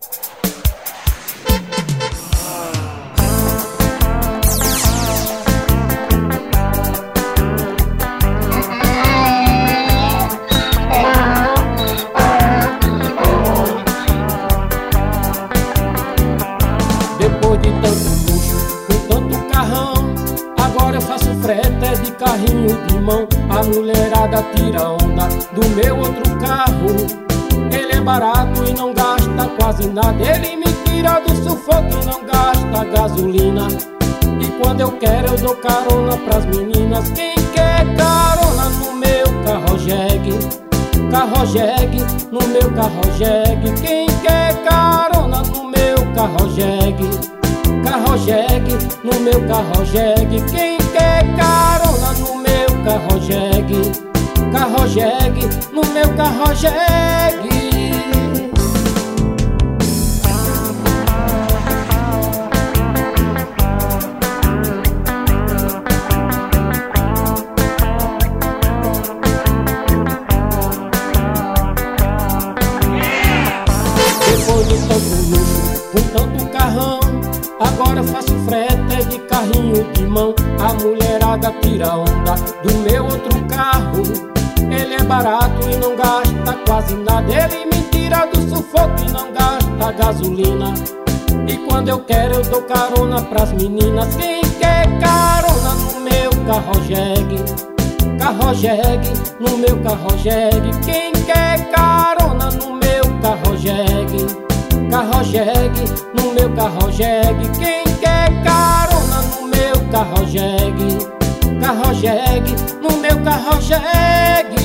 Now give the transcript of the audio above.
Depois de tanto luxo, com tanto carrão, agora eu faço frete de carrinho de mão. A mulherada tira onda do meu outro carro. Ele é barato e não gasta quase nada. Ele me tira do sufoco e não gasta gasolina. E quando eu quero eu dou carona pras meninas. Quem quer carona no meu carro jegue? Carro jegue, no meu carro jegue. Quem quer carona no meu carro jegue? Carro jegue, no meu carro jegue. Quem quer carona no meu carro jegue? Carro jegue, no meu carro jegue. Depois de tanto luxo, com tanto carrão, agora eu faço frete de carrinho de mão. A mulherada tira onda do meu outro carro. Ele é barato e não gasta quase nada. Ele me tira do sufoco e não gasta gasolina. E quando eu quero eu dou carona pras meninas. Quem quer carona no meu carro jegue? Carro jegue, no meu carro jegue. Quem quer carona no meu carro jegue? Carro jegue, no meu carro jegue. Quem quer carona no meu carro jegue? Carro jegue, no meu carro jegue.